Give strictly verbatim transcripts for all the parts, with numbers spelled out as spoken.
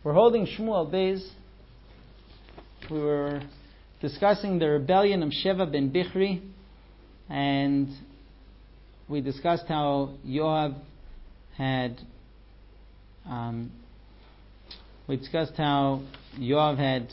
We're holding Shmuel Beis. We were discussing the rebellion of Sheva ben Bichri, and we discussed how Yoav had um, we discussed how Yoav had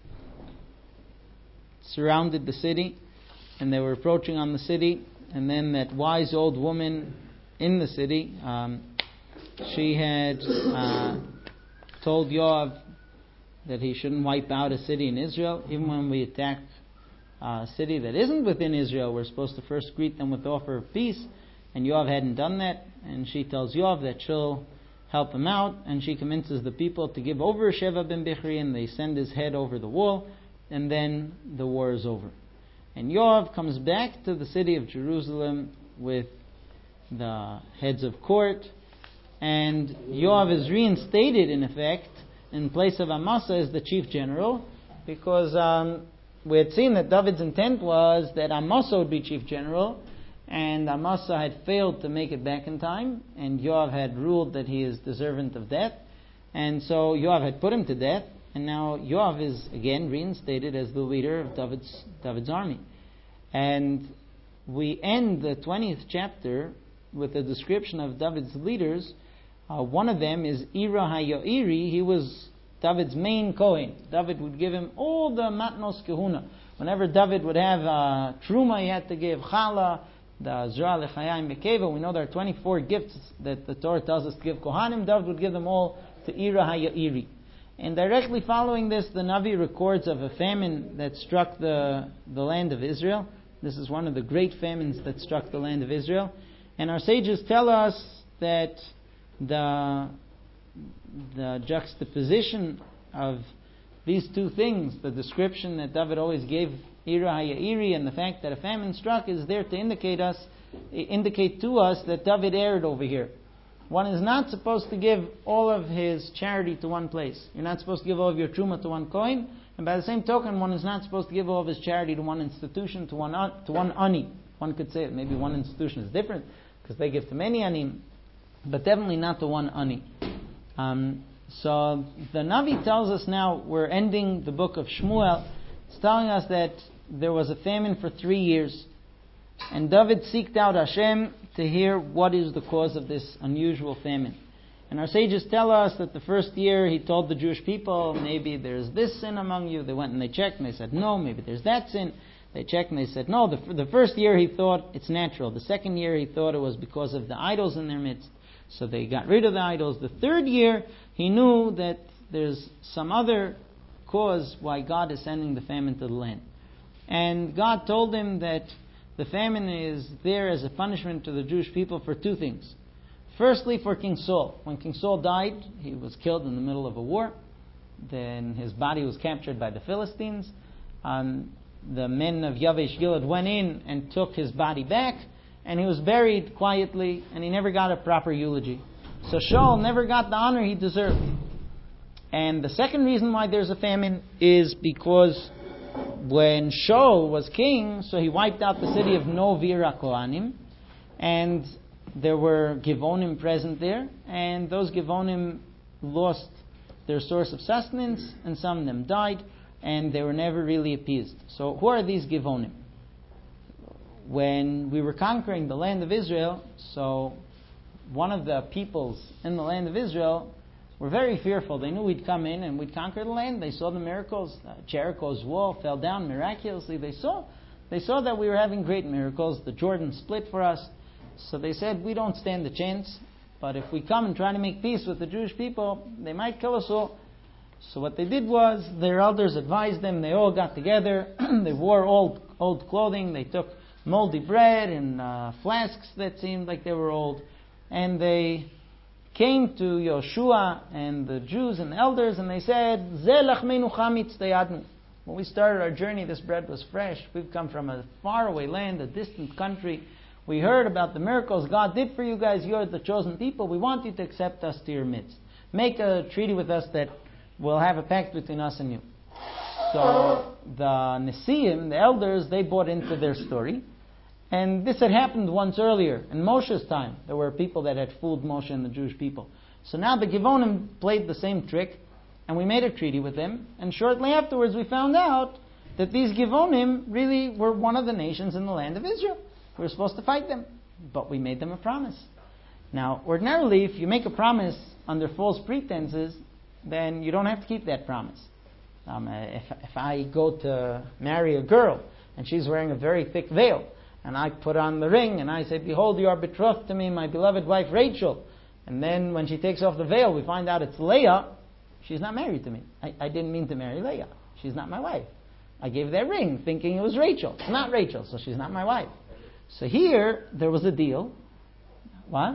surrounded the city, and they were approaching on the city, and then that wise old woman in the city, um, she had uh, told Yoav that he shouldn't wipe out a city in Israel. Even when we attack a city that isn't within Israel, we're supposed to first greet them with the offer of peace, and Yoav hadn't done that, and she tells Yoav that she'll help him out, and she convinces the people to give over Sheva ben Bichri, and they send his head over the wall, and then the war is over. And Yoav comes back to the city of Jerusalem with the heads of court, and Yoav is reinstated, in effect, in place of Amasa as the chief general, because um, we had seen that David's intent was that Amasa would be chief general, and Amasa had failed to make it back in time, and Yoav had ruled that he is deserving of death, and so Yoav had put him to death, and now Yoav is again reinstated as the leader of David's, David's army. And we end the twentieth chapter with a description of David's leaders. Uh, one of them is Ira HaYoiri. He was David's main Kohen. David would give him all the matnos kehuna. Whenever David would have uh, truma, he had to give challah, the zra lechayim bekeva. We know there are twenty-four gifts that the Torah tells us to give kohanim. David would give them all to Ira HaYoiri. And directly following this, the Navi records of a famine that struck the, the land of Israel. This is one of the great famines that struck the land of Israel. And our sages tell us that the, the juxtaposition of these two things, the description that David always gave Ira HaYairi and the fact that a famine struck, is there to indicate us, indicate to us that David erred over here. One is not supposed to give all of his charity to one place. You're not supposed to give all of your truma to one coin, and by the same token, one is not supposed to give all of his charity to one institution, to one to one ani. One could say that maybe one institution is different because they give to many anim, but definitely not to one ani. Um, so the Navi tells us now, we're ending the book of Shmuel. It's telling us that there was a famine for three years, and David seeked out Hashem to hear what is the cause of this unusual famine. And our sages tell us that the first year he told the Jewish people, maybe there's this sin among you. They went and they checked and they said no. Maybe there's that sin. They checked and they said no. The, the first year he thought it's natural. The second year he thought it was because of the idols in their midst. So they got rid of the idols. The third year he knew that there's some other cause why God is sending the famine to the land. And God told him that the famine is there as a punishment to the Jewish people for two things. Firstly, for King Saul. When King Saul died, he was killed in the middle of a war. Then his body was captured by the Philistines. Um, the men of Yavesh Gilad went in and took his body back, and he was buried quietly, and he never got a proper eulogy. So Shaul never got the honor he deserved. And the second reason why there's a famine is because when Shaul was king, so he wiped out the city of Novira Kohanim, and there were Givonim present there, and those Givonim lost their source of sustenance, and some of them died, and they were never really appeased. So who are these Givonim? When we were conquering the land of Israel, so one of the peoples in the land of Israel were very fearful. They knew we'd come in and we'd conquer the land. They saw the miracles. Uh, Jericho's wall fell down miraculously. They saw, they saw that we were having great miracles. The Jordan split for us. So they said, we don't stand a chance, but if we come and try to make peace with the Jewish people, they might kill us all. So what they did was, their elders advised them, they all got together, they wore old old clothing, they took moldy bread and uh, flasks that seemed like they were old, and they came to Yoshua and the Jews and the elders, and they said, Zeh lachmeinu chametz tayadnu. When we started our journey, this bread was fresh. We've come from a faraway land, a distant country. We heard about the miracles God did for you guys. You're the chosen people. We want you to accept us to your midst. Make a treaty with us that will have a pact between us and you. So the Nesiim, the elders, they bought into their story. And this had happened once earlier. In Moshe's time, there were people that had fooled Moshe and the Jewish people. So now the Givonim played the same trick. and we made a treaty with them, and shortly afterwards we found out that these Givonim really were one of the nations in the land of Israel. We were supposed to fight them, but we made them a promise. Now, ordinarily, if you make a promise under false pretenses, then you don't have to keep that promise. Um, if, if I go to marry a girl, and she's wearing a very thick veil, and I put on the ring, and I say, behold, you are betrothed to me, my beloved wife Rachel, and then when she takes off the veil, we find out it's Leah, she's not married to me. I, I didn't mean to marry Leah. She's not my wife. I gave that ring thinking it was Rachel. It's not Rachel, so she's not my wife. So here, there was a deal. What?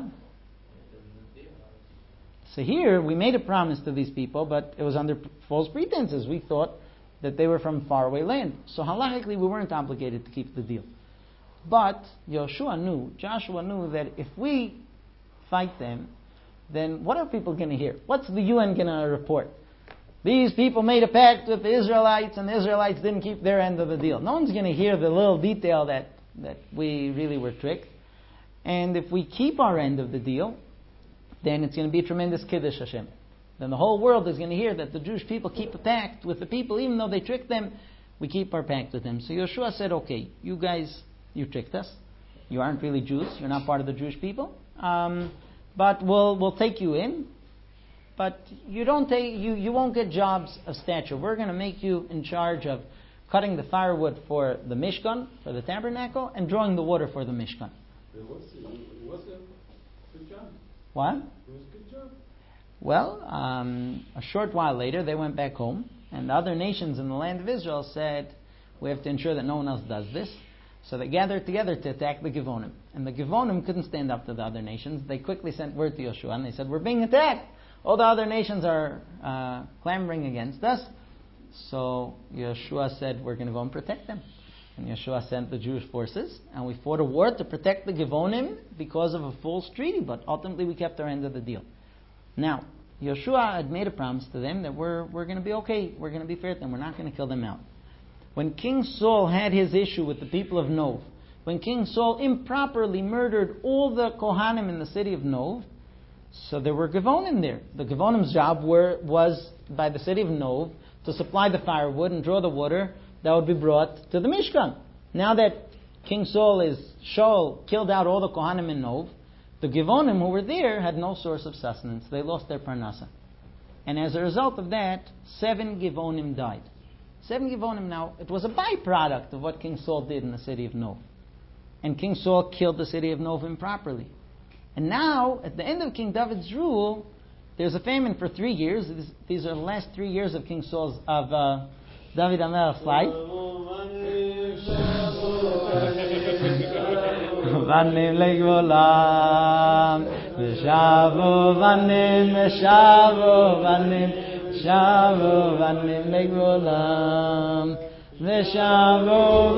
So here, we made a promise to these people, but it was under false pretenses. We thought that they were from faraway land. So halachically, we weren't obligated to keep the deal. But Joshua knew, Joshua knew that if we fight them, then what are people going to hear? What's the U N going to report? These people made a pact with the Israelites, and the Israelites didn't keep their end of the deal. No one's going to hear the little detail that, that we really were tricked. And if we keep our end of the deal, then it's going to be a tremendous Kiddush Hashem. Then the whole world is going to hear that the Jewish people keep a pact with the people, even though they tricked them, we keep our pact with them. So Yeshua said, okay, you guys, you tricked us. You aren't really Jews. You're not part of the Jewish people. Um, but we'll we'll take you in. But you don't take you, you won't get jobs of stature. We're going to make you in charge of cutting the firewood for the Mishkan, for the tabernacle, and drawing the water for the Mishkan. It was, it was a good job. What? It was a good job. Well, um, a short while later, they went back home, and the other nations in the land of Israel said, we have to ensure that no one else does this. So they gathered together to attack the Givonim. And the Givonim couldn't stand up to the other nations. They quickly sent word to Yeshua, and they said, we're being attacked. All the other nations are uh, clamoring against us. So Yeshua said, we're going to go and protect them. And Yeshua sent the Jewish forces, and we fought a war to protect the Givonim because of a false treaty, but ultimately we kept our end of the deal. Now, Yeshua had made a promise to them that we're, we're going to be okay, we're going to be fair to them, we're not going to kill them out. When King Saul had his issue with the people of Nov, when King Saul improperly murdered all the Kohanim in the city of Nov, so there were Givonim there. The Givonim's job were, was, by the city of Nov, to supply the firewood and draw the water that would be brought to the Mishkan. Now that King Saul is Shaul killed out all the Kohanim in Nov, the Givonim who were there had no source of sustenance. They lost their parnasa. And as a result of that, seven Givonim died. Seven Givonim now, it was a byproduct of what King Saul did in the city of Nov. And King Saul killed the city of Nov improperly. And now, at the end of King David's rule, there's a famine for three years. These are the last three years of King Saul's, of uh, David HaMelech's life. Vanim legvolam, v'shavu vanim, v'shavu vanim, v'shavu vanim legvolam, v'shavu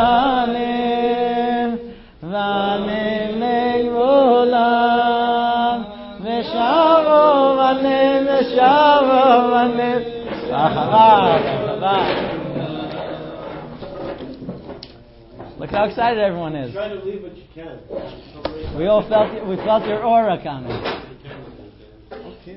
vanim, vanim legvolam, v'shavu vanim, v'shavu vanim. Ahava, ahava. Look how excited everyone is. Try to believe what you can. We all felt we felt your aura coming. Okay,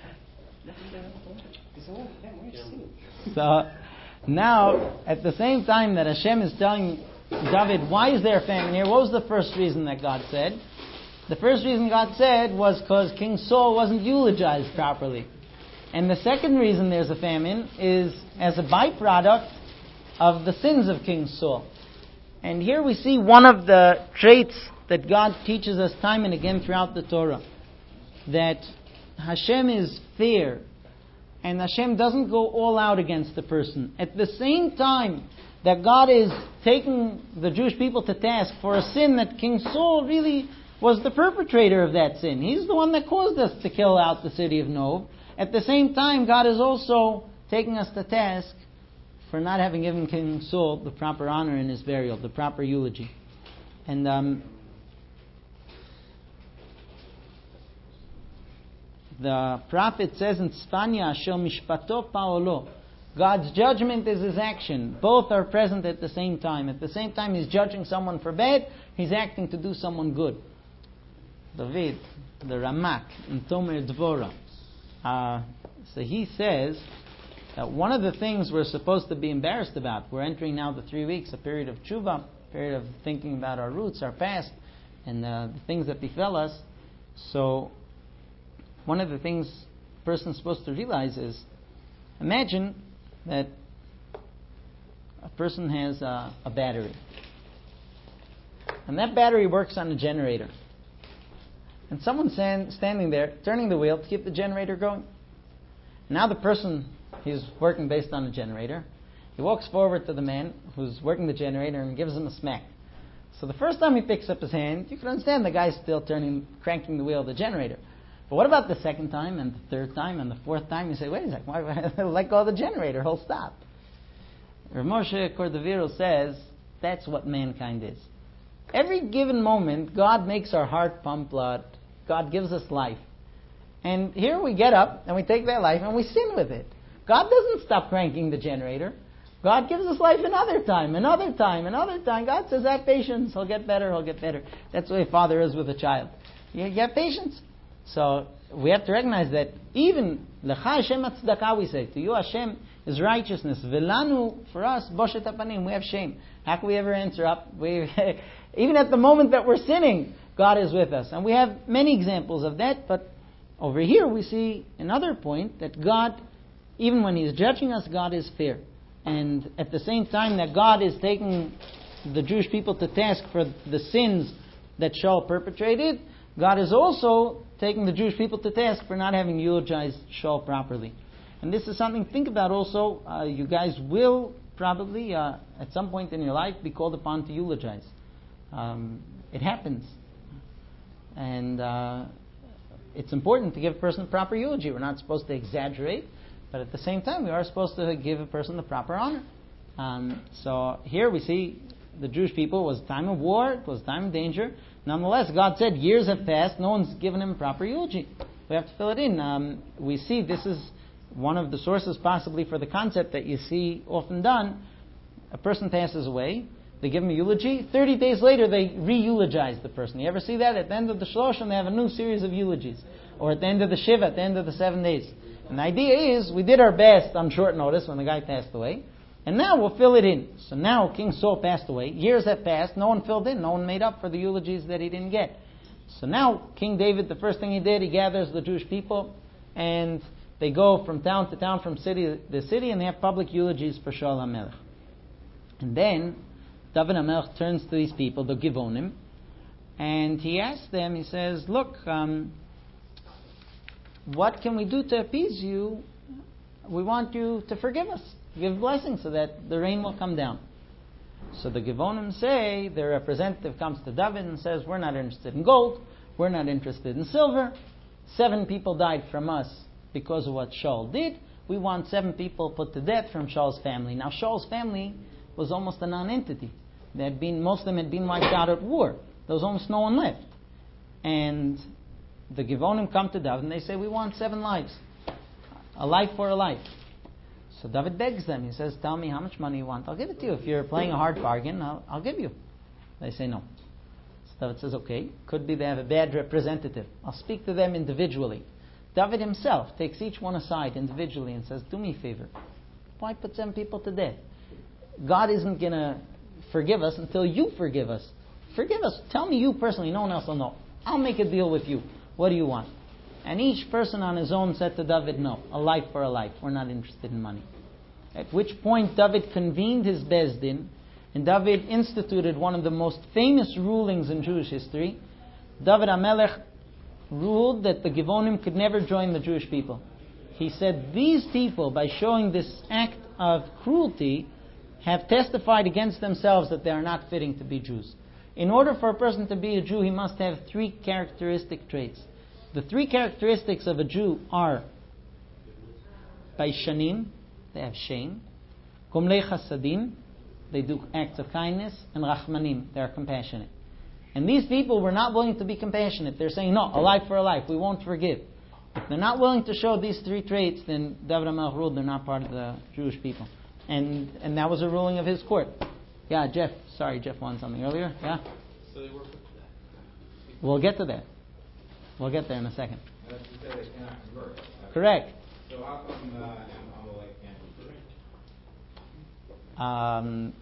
okay. So now, at the same time that Hashem is telling David, why is there a famine here? What was the first reason that God said? The first reason God said was because King Saul wasn't eulogized properly. And the second reason there's a famine is as a byproduct of the sins of King Saul. And here we see one of the traits that God teaches us time and again throughout the Torah. That Hashem is fair. And Hashem doesn't go all out against the person. At the same time that God is taking the Jewish people to task for a sin that King Saul really was the perpetrator of that sin. He's the one that caused us to kill out the city of Nov. At the same time, God is also taking us to task for not having given King Saul the proper honor in his burial, the proper eulogy. And um, the prophet says in Tzfanya, Asher mishpato paolo, God's judgment is his action. Both are present at the same time. At the same time he's judging someone for bad, he's acting to do someone good. David, the Ramak, in Tomer Dvorah, uh, So he says that one of the things we're supposed to be embarrassed about, we're entering now the three weeks, a period of tshuva, a period of thinking about our roots, our past, and uh, the things that befell us. So one of the things a person's supposed to realize is, imagine that a person has a, a battery. And that battery works on a generator. And someone's stand, standing there, turning the wheel to keep the generator going. Now the person, he's working based on a generator. He walks forward to the man who's working the generator and gives him a smack. So the first time he picks up his hand, you can understand the guy's still turning, cranking the wheel of the generator. But what about the second time and the third time and the fourth time? You say, wait a second, why let go of the generator? He'll stop. Rav Moshe Cordovero says that's what mankind is. Every given moment, God makes our heart pump blood. God gives us life. And here we get up and we take that life and we sin with it. God doesn't stop cranking the generator. God gives us life another time, another time, another time. God says, have patience. He'll get better, he'll get better. That's the way a father is with a child. You, you have patience. So we have to recognize that even Lecha Hashem Tzedakah, we say, to you Hashem is righteousness. Velanu, for us, Boshet Hapanim, we have shame. How can we ever answer up? We, even at the moment that we're sinning, God is with us. And we have many examples of that, but over here we see another point that God, even when He's judging us, God is fair. And at the same time that God is taking the Jewish people to task for the sins that Shaul perpetrated, God is also taking the Jewish people to task for not having eulogized Shaul properly. And this is something to think about also. Uh, you guys will probably, uh, at some point in your life, be called upon to eulogize. Um, it happens. And uh, it's important to give a person proper eulogy. We're not supposed to exaggerate, but at the same time, we are supposed to give a person the proper honor. Um, so here we see the Jewish people, it was a time of war, it was a time of danger. Nonetheless, God said, years have passed, no one's given him proper eulogy. We have to fill it in. Um, we see this is one of the sources possibly for the concept that you see often done. A person passes away, they give him a eulogy, thirty days later they re-eulogize the person. You ever see that? At the end of the Shloshim they have a new series of eulogies. Or at the end of the Shiva, at the end of the seven days. And the idea is, we did our best on short notice when the guy passed away, and now we'll fill it in. So now King Saul passed away, years have passed, no one filled in, no one made up for the eulogies that he didn't get. So now King David, the first thing he did, he gathers the Jewish people, and they go from town to town, from city to city, and they have public eulogies for Shaul HaMelech. And then David HaMelech turns to these people, the Givonim, and he asks them, he says, look, um, what can we do to appease you? We want you to forgive us. Give blessings so that the rain will come down. So the Givonim say, their representative comes to David and says, we're not interested in gold, we're not interested in silver. Seven people died from us because of what Shaul did. We want seven people put to death from Shaul's family. Now Shaul's family was almost a non-entity. They had been, most of them had been wiped out at war. There was almost no one left. And the Givonim come to David and they say, we want seven lives. A life for a life. So David begs them. He says, tell me how much money you want. I'll give it to you. If you're playing a hard bargain, I'll, I'll give you. They say no. So David says, okay. Could be they have a bad representative. I'll speak to them individually. David himself takes each one aside individually and says, do me a favor. Why put seven people to death? God isn't going to forgive us until you forgive us. Forgive us. Tell me you personally. No one else will know. I'll make a deal with you. What do you want? And each person on his own said to David, no, a life for a life. We're not interested in money. At which point David convened his Bezdin, and David instituted one of the most famous rulings in Jewish history. David HaMelech ruled that the Givonim could never join the Jewish people. He said, these people, by showing this act of cruelty, have testified against themselves that they are not fitting to be Jews. In order for a person to be a Jew, he must have three characteristic traits. The three characteristics of a Jew are Baishanim, they have shame, Gomlei Chasadim, they do acts of kindness, and Rachmanim, they are compassionate. And these people were not willing to be compassionate. They're saying, no, a life for a life, we won't forgive. If they're not willing to show these three traits, then David HaMelech ruled they're not part of the Jewish people. And and that was a ruling of his court. Yeah, Jeff, sorry, Jeff wanted something earlier. Yeah? So they were put to death. We'll get to that. We'll get there in a second. Correct. So how come uh, Am- Amalek can't be free? Um,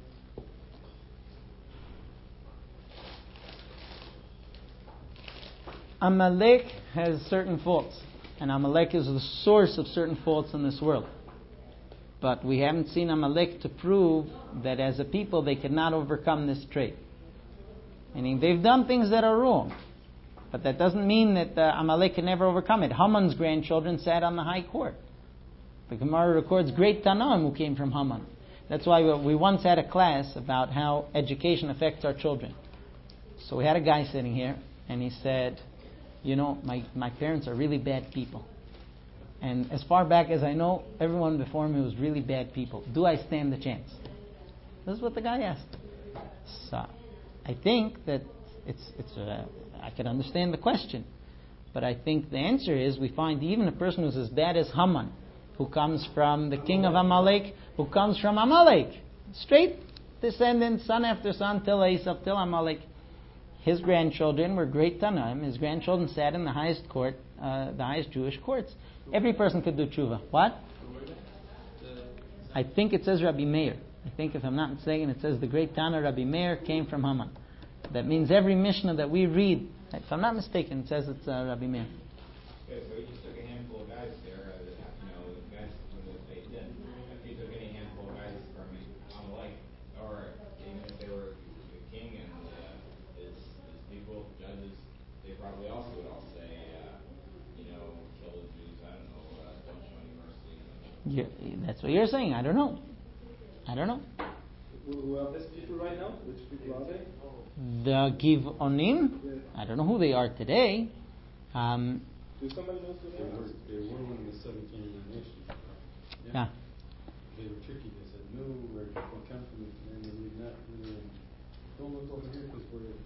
Amalek has certain faults, and Amalek is the source of certain faults in this world. But we haven't seen Amalek to prove that as a people they cannot overcome this trait. Meaning they've done things that are wrong, but that doesn't mean that uh, Amalek can never overcome it. Haman's grandchildren sat on the high court. The Gemara records great Tanaim who came from Haman. That's why we, we once had a class about how education affects our children. So we had a guy sitting here, and he said, you know, my, my parents are really bad people. And as far back as I know, everyone before me was really bad people. Do I stand the chance? This is what the guy asked. So, I think that it's it's. Uh, I can understand the question, but I think the answer is we find even a person who's as bad as Haman, who comes from the king of Amalek, who comes from Amalek, straight descendants, son after son, till Esav, till Amalek. His grandchildren were great Tanaim. His grandchildren sat in the highest court, uh, the highest Jewish courts. Every person could do tshuva. What? I think it says Rabbi Meir. I think, if I'm not mistaken, it says the great Tana Rabbi Meir came from Haman. That means every Mishnah that we read, if I'm not mistaken, it says it's uh, Rabbi Meir. Okay, so he just took a handful of guys there, uh, that, you know, guys from the faith in. If he took any handful of guys from Amalek, or even if they were the king and uh, his, his people, judges, they probably also would all say, uh, you know, kill the Jews, I don't know, uh, don't show any mercy. Yeah, that's what you're saying. I don't know. I don't know. Who are these people right now? Which people are they? The Givonim, I don't know who they are today. Um, Do somebody knows who they They are? were, they were one of the seven Canaanite nations. Yeah. yeah. They were tricky. They said, no, we're we'll come from the land that we've not. We're, don't look over here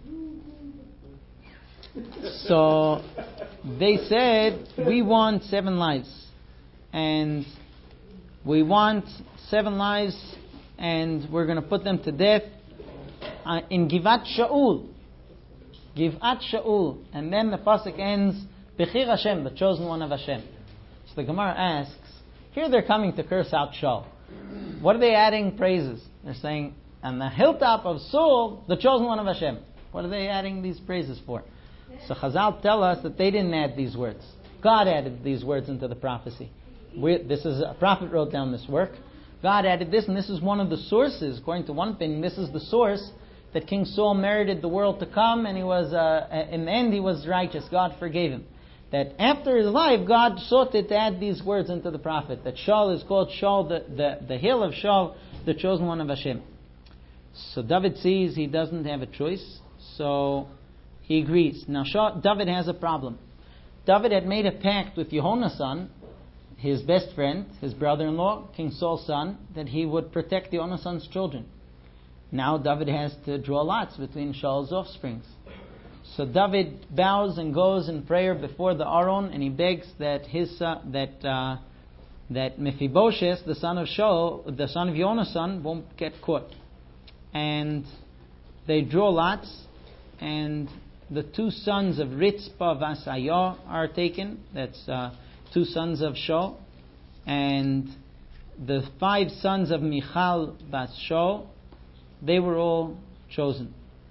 because we're. So they said, we want seven lives. And we want seven lives, and we're going to put them to death uh, in Givat Shaul. Givat Shaul. And then the pasuk ends, Bechir Hashem, the chosen one of Hashem. So the Gemara asks, here they're coming to curse out Shaul. What are they adding praises? They're saying, on the hilltop of Saul, the chosen one of Hashem. What are they adding these praises for? So Chazal tell us that they didn't add these words. God added these words into the prophecy. We, this is a prophet wrote down this work. God added this, and this is one of the sources. According to one opinion, this is the source that King Saul merited the world to come, and he was uh, in the end he was righteous. God forgave him. That after his life, God sought to add these words into the prophet. That Shaul is called Shaul, the, the, the hill of Shaul, the chosen one of Hashem. So David sees he doesn't have a choice, so he agrees. Now Shaul, David has a problem. David had made a pact with Yehonasan, his best friend, his brother-in-law, King Saul's son, that he would protect Yehonasan's children. Now David has to draw lots between Shaul's offsprings. So David bows and goes in prayer before the Aron, and he begs that his son, that uh, that Mephibosheth, the son of Shaul, the son of Yehonasan, won't get caught. And they draw lots, and the two sons of Ritzpah Vasayah are taken. That's uh, two sons of Shaul, and the five sons of Michal Bas Shaul, they were all chosen.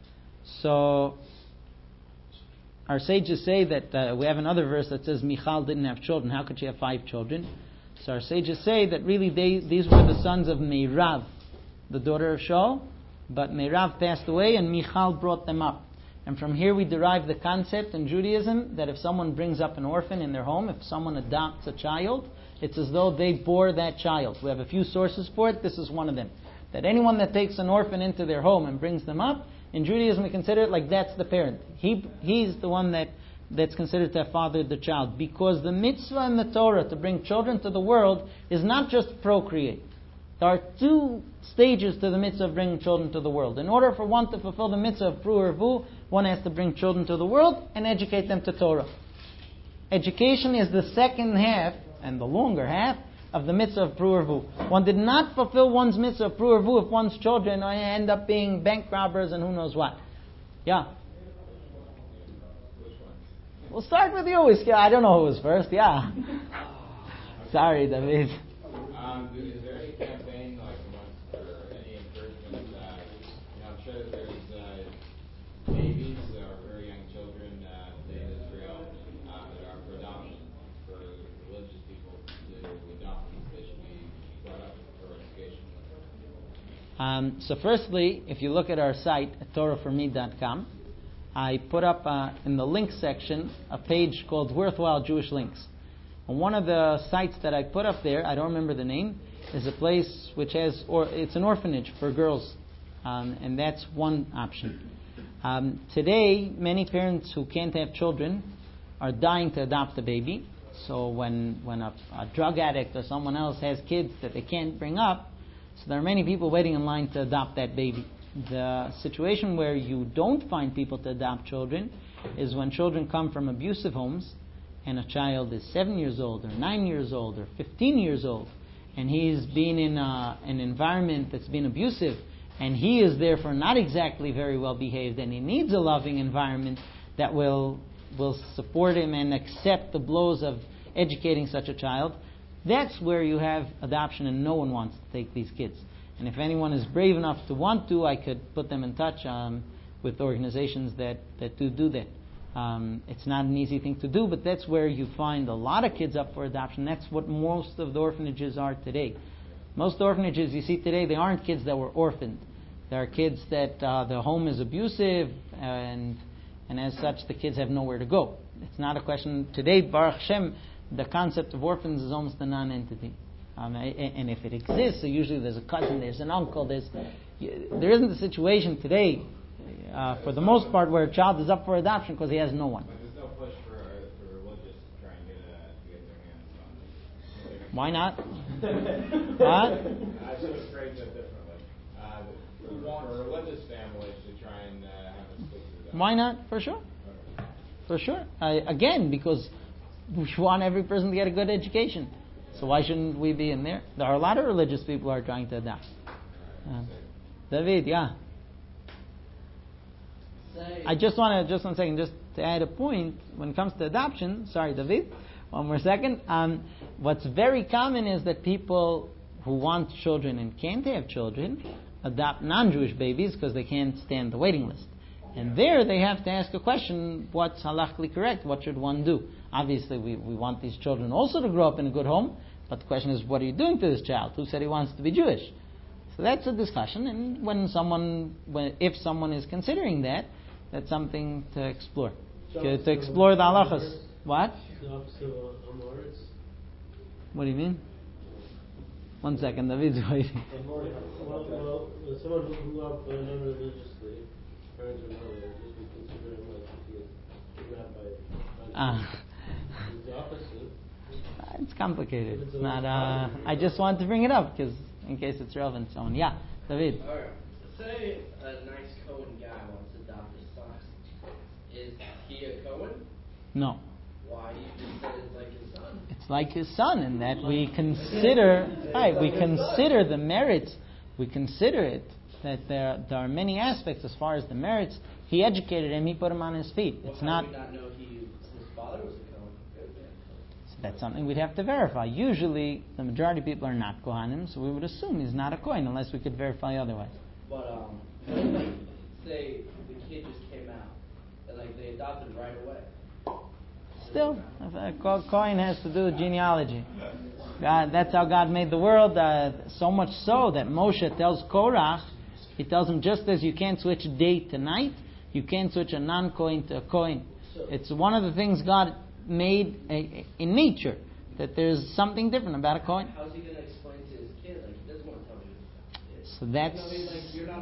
So our sages say that uh, we have another verse that says Michal didn't have children. How could she have five children? So our sages say that really they, these were the sons of Meirav, the daughter of Shaul, but Meirav passed away and Michal brought them up. And from here we derive the concept in Judaism that if someone brings up an orphan in their home, if someone adopts a child, it's as though they bore that child. We have a few sources for it. This is one of them. That anyone that takes an orphan into their home and brings them up, in Judaism we consider it like that's the parent. He He's the one that, that's considered to have fathered the child. Because the mitzvah in the Torah to bring children to the world is not just procreate. There are two stages to the mitzvah of bringing children to the world. In order for one to fulfill the mitzvah of pru urvu, one has to bring children to the world and educate them to Torah. Education is the second half, and the longer half, of the mitzvah of pru urvu. One did not fulfill one's mitzvah of pru urvu if one's children end up being bank robbers and who knows what. Yeah. We'll start with you. I don't know who was first. Yeah. Sorry, David. Um, is there any campaign like amongst or any encouragement? Uh, you know, I'm sure that there's uh, babies or very young children uh, in Israel uh, that are for adoption for religious people to adopt them. They should be brought up for education. Um, so, firstly, if you look at our site at torah for me dot com, I put up uh, in the links section a page called Worthwhile Jewish Links. And one of the sites that I put up there, I don't remember the name, is a place which has, or it's an orphanage for girls, um, and that's one option. Um, today, many parents who can't have children are dying to adopt a baby. So when when a, a drug addict or someone else has kids that they can't bring up, so there are many people waiting in line to adopt that baby. The situation where you don't find people to adopt children is when children come from abusive homes and a child is seven years old or nine years old or fifteen years old and he's been in a, an environment that's been abusive and he is therefore not exactly very well behaved and he needs a loving environment that will will support him and accept the blows of educating such a child. That's where you have adoption and no one wants to take these kids. And if anyone is brave enough to want to, I could put them in touch um, with organizations that, that do do that. Um, it's not an easy thing to do, but that's where you find a lot of kids up for adoption. That's what most of the orphanages are today. Most orphanages you see today, they aren't kids that were orphaned. They are kids that uh, the home is abusive, and and as such, the kids have nowhere to go. It's not a question. Today, Baruch Hashem, the concept of orphans is almost a non-entity. Um, and if it exists, so usually there's a cousin, there's an uncle, there's there isn't a situation today, uh, for the most part, where a child is up for adoption because he has no one. But there's no push for, uh, for religious to try and get, uh, to get their hands on it. Why not? What? I should have phrased it differently. Uh, for a religious families to try and uh, have a speak to them. Why not? For sure. For sure. Uh, again, because we want every person to get a good education. So why shouldn't we be in there? There are a lot of religious people who are trying to adopt. Uh, David, yeah. I just want to, just one second, just to add a point, when it comes to adoption, sorry, David, one more second. Um, what's very common is that people who want children and can't have children adopt non-Jewish babies because they can't stand the waiting list. And there they have to ask a question, what's halachically correct? What should one do? Obviously, we, we want these children also to grow up in a good home, but the question is, what are you doing to this child? Who said he wants to be Jewish? So that's a discussion, and when someone, when, if someone is considering that, that's something to explore. To, to explore the halachas. What? What do you mean? One second, David's waiting. Well, well, someone who grew up uh, non-religiously, parents or not religious, we consider him like he is given up by. Ah. It's the opposite. It's complicated. It's not. Uh, I just wanted to bring it up because in case it's relevant to someone. Yeah, David. All right. Say a nice Cohen guy wants to adopt his son. Is he a Cohen? No. Why? You just said it's like his son. It's like his son in that we consider, right, we consider the merits, we consider it, that there, there are many aspects as far as the merits. He educated him, he put him on his feet. Well, it's how not... do we not know he, his father was a Cohen? So that's something we'd have to verify. Usually, the majority of people are not Kohanim, so we would assume he's not a Kohen unless we could verify otherwise. But, um, like, say the kid just came out, and, like, they adopted right away. Still, a Kohen has to do with genealogy. God, that's how God made the world. Uh, so much so that Moshe tells Korach, he tells him, just as you can't switch day to night, you can't switch a non-Kohen to a Kohen. It's one of the things God made a, in nature, that there's something different about a Kohen. How's he going to explain to his kid? Like, he doesn't want to tell me this. So that's... I mean, like, you're not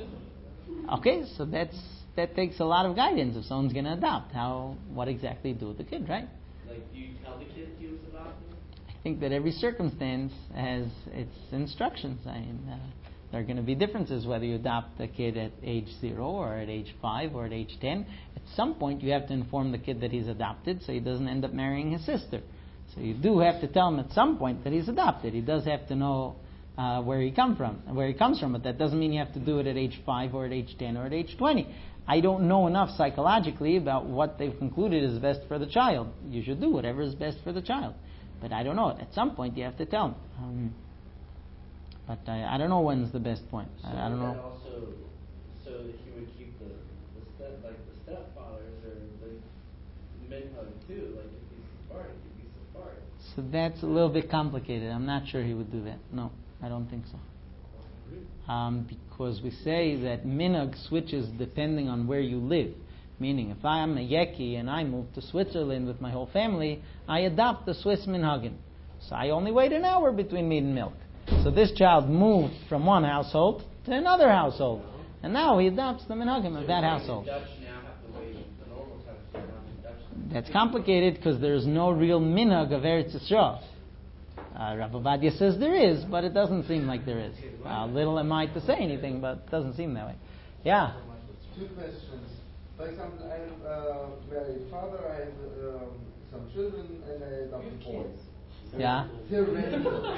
a Okay, so that's that takes a lot of guidance if someone's going to adopt. How, what exactly do with the kid, right? Like, do you tell the kid he was adopted? I think that every circumstance has its instructions. I mean, uh, there are going to be differences whether you adopt a kid at age zero or at age five or at age ten. At some point, you have to inform the kid that he's adopted so he doesn't end up marrying his sister. So you do have to tell him at some point that he's adopted. He does have to know uh, where he come from, where he comes from, but that doesn't mean you have to do it at age five or at age ten or at age twenty. I don't know enough psychologically about what they've concluded is best for the child. You should do whatever is best for the child. But I don't know. At some point, you have to tell him. Um, but I, I don't know when's the best point. So I, I don't that know. also, so that he would keep the, the step, like the stepfathers or the minhag too. Like if he's Sephardic, if he's Sephardic. So that's a little bit complicated. I'm not sure he would do that. No, I don't think so. Um, because we say that minhag switches depending on where you live. Meaning, if I am a Yeki and I move to Switzerland with my whole family, I adopt the Swiss minhagim. So I only wait an hour between meat and milk. So this child moved from one household to another household, and now he adopts the minhagim of that household. Dutch now have to wait the normal time to turn on the Dutch. That's complicated because there's no real minhag of Eretz Yisrael. Uh, Rav Ovadia says there is, but it doesn't seem like there is. Uh, little am I to say anything, but it doesn't seem that way. Yeah. Two questions. For example, I'm uh, married father, I have um, some children, and I adopt boys. Yeah. Theoretical.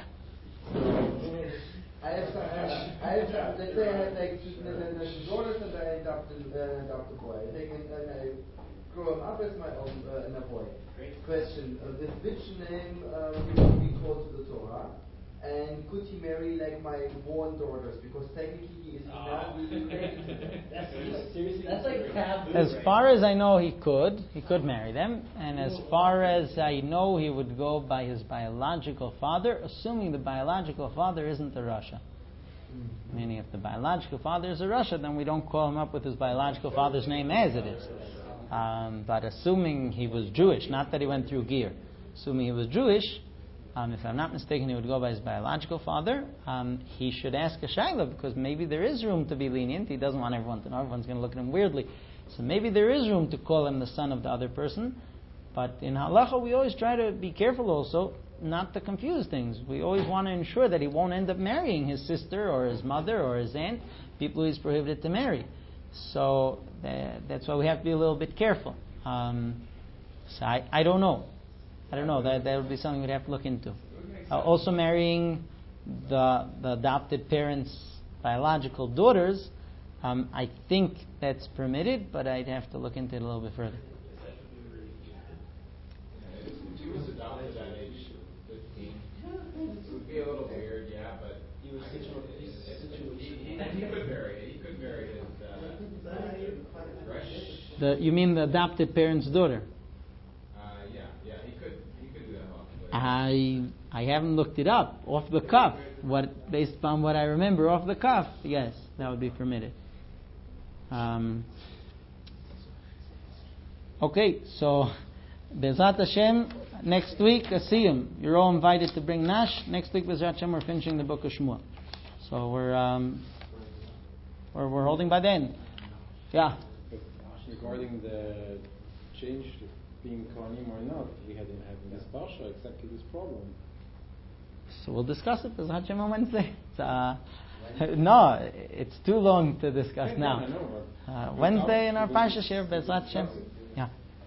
I have some, I have some, let's say I have like two, two daughters and I adopt a, uh, adopt a boy. I take and, and I grow him up as my own uh, and a boy. Question: uh, with which name um, he would be called to the Torah? And could he marry like my born daughters? Because technically he is not really related. That's, that's like taboo. As right? far as I know, he could. He could marry them. And as far as I know, he would go by his biological father, assuming the biological father isn't a Rasha. Mm-hmm. Meaning, if the biological father is a Rasha, then we don't call him up with his biological father's name as it is. Um, but assuming he was Jewish, not that he went through Gir, assuming he was Jewish, um, if I'm not mistaken, he would go by his biological father. Um, he should ask a shayla because maybe there is room to be lenient. He doesn't want everyone to know. Everyone's going to look at him weirdly. So maybe there is room to call him the son of the other person. But in halacha, we always try to be careful also not to confuse things. We always want to ensure that he won't end up marrying his sister or his mother or his aunt, people he's prohibited to marry. So uh, that's why we have to be a little bit careful. Um, so I, I don't know. I don't know. That that would be something we'd have to look into. Uh, also, marrying the the adopted parents' biological daughters, um, I think that's permitted, but I'd have to look into it a little bit further. If he was adopted at age fifteen, it would be a little weird, yeah, but He was I guess situ- he, situ- he, he, he could marry. He could marry his uh, fresh. The you mean the adopted parents' daughter? Uh, yeah, yeah, he could. He could do that. But I I haven't looked it up off the cuff. What based upon what I remember off the cuff, yes, that would be permitted. Um, okay, so Bezat Hashem, next week a siyum. You're all invited to bring Nash. Next week Bezat Hashem we're finishing the book of Shmuel. So we're um, we're we're holding by the end. Yeah. Regarding the change to being Kohanim or not, we hadn't had in this Parsha exactly this problem. So we'll discuss it Bezat Hashem on Wednesday. It's, uh, no, it's too long to discuss Yeah, now. I know, but Uh, Wednesday in our Parsha share Bezat Hashem.